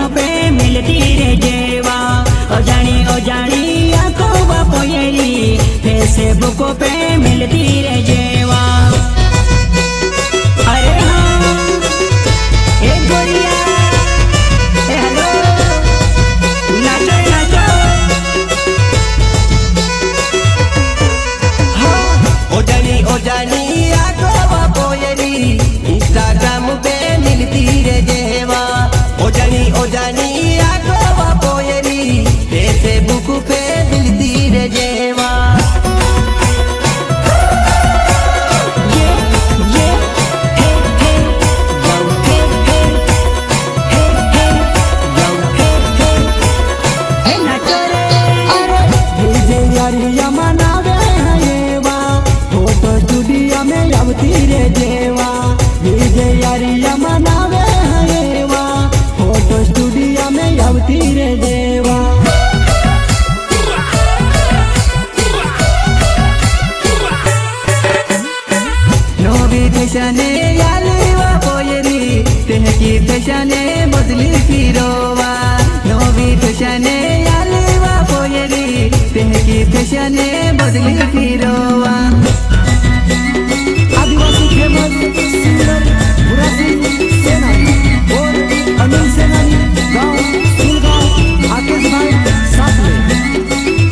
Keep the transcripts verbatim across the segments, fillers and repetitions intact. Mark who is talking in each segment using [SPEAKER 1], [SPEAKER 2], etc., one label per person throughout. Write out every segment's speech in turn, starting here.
[SPEAKER 1] पे मिलती रे जेवा। अजाणी अजाणी आंखों बापोयेरी फेसबुक पे मिलती रे जेवा। अरे हाँ ए गोरिया ए हेलो नाचो नाचो।
[SPEAKER 2] हाँ ओजानी ओजानी आंखों बापोयेरी इंस्टाग्राम पे मिलती रे जेवा। ओजानी ओजानी आंखों बापोयेरी फेसबुक पे मिलती रे जेवा।
[SPEAKER 1] ये ये हे हे यो हे हे हे हे यो हे हे हे नाचो रे।
[SPEAKER 3] अरे डीजे यारिया मनावे हयेवा फोटो स्टूडियो में आवती रे जेवा। डीजे यारिया मनावे हयेवा फोटो स्टूडियो में आवती रे जेवा।
[SPEAKER 2] नोवी फैशने यालीवा पोयरी तेहकी फैशने बदली फिरोवा। नोवी फैशने यालीवा पोयरी तेहकी फैशने बदली फिरोवा।
[SPEAKER 3] आदिवासी फेमस सिंगर बुरा सिंह सेनानी और अनिल सेनानी गाँव सुलगांव आकेश भाई साथ में।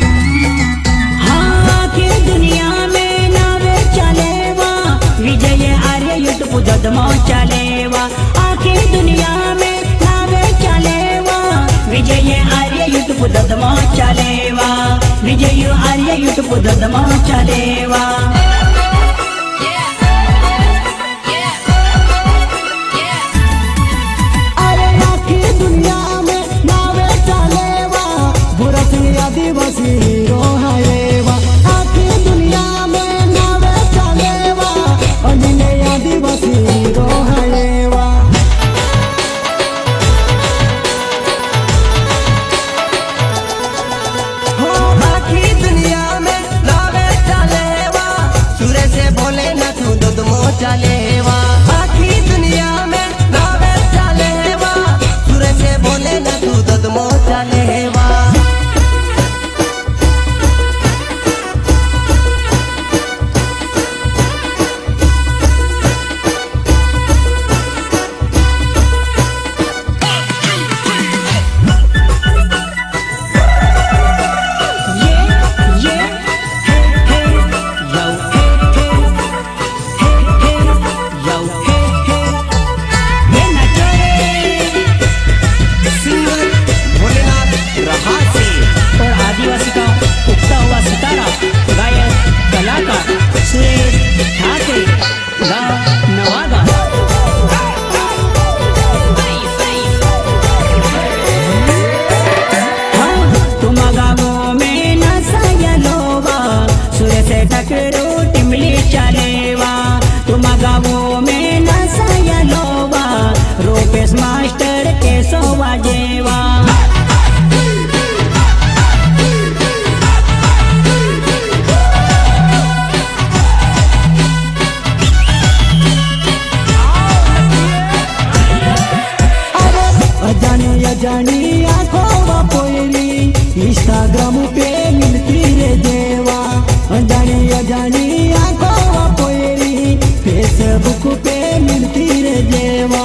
[SPEAKER 1] हाँ के दुनिया में नावे चलेवा विजय आर्य यूट्यूब ददमो चलेवा। आके दुनिया में नावे चलेवा विजय आर्य यूट्यूब ददमो चलेवा। विजय आर्य यूट्यूब ददमो चलेवा।
[SPEAKER 3] अरे आखी दुनिया में नावे चलेवा बुरा सिंह आदिवासी हीरो हयेवा। आखी दुनिया में नावे चलेवा अनिल आदिवासी हीरो हयेवा।
[SPEAKER 2] हो आखी दुनिया में नावे चलेवा सूर्य से बोले न तू दुदमो चलेवा। आखी दुनिया में नावे चलेवा सूर्य से बोले न तू दुदमो चलेवा।
[SPEAKER 1] ये ये हे हे यो हे हे हे हे यो हे हे हे नाचो रे।
[SPEAKER 2] सिंगर भोलेनाथ रहा से
[SPEAKER 1] और आदिवासी का उगता हुआ सितारा गायक कलाकार सुरेश ठाकरे गाँव नवागा। हाँ तुम गाँवों में नसाया लोवा सुरेश ठाकरे टिमली चलेवा। तुम गाँवों में नसाया लोवा रूपेश मास्टर के सोवा जेवा।
[SPEAKER 3] अजानी अजानी आंखों बापोयरी इंस्टाग्राम पे मिलती रे जेवा। अजानी अजानी आंखों बापोयरी फेसबुक पे मिलती रे जेवा।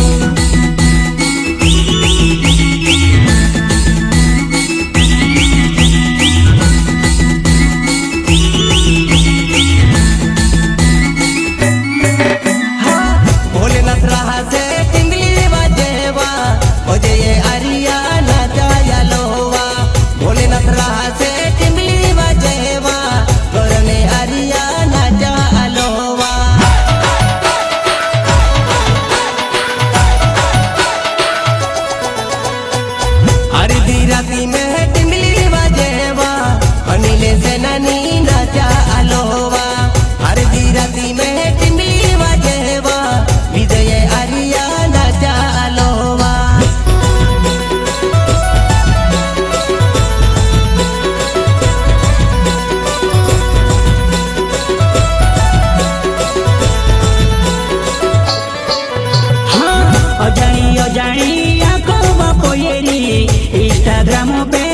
[SPEAKER 2] हाँ भोलेनाथ रहा से टिंगली बजेवा। ओजे ये अरिया नाचाया लोवा। भोलेनाथ रहा से टिंगली बजेवा करने अरिया नाचा लोवा। हरदी राती में टिंगली बजेवा अनिल सेनानी नाचा लोवा। हरदी राती में टिंगली बजेवा विजय अरिया नाचा लोवा।
[SPEAKER 1] हाँ अजाणी अजाणी आंखों बापोये इंस्टाग्राम पे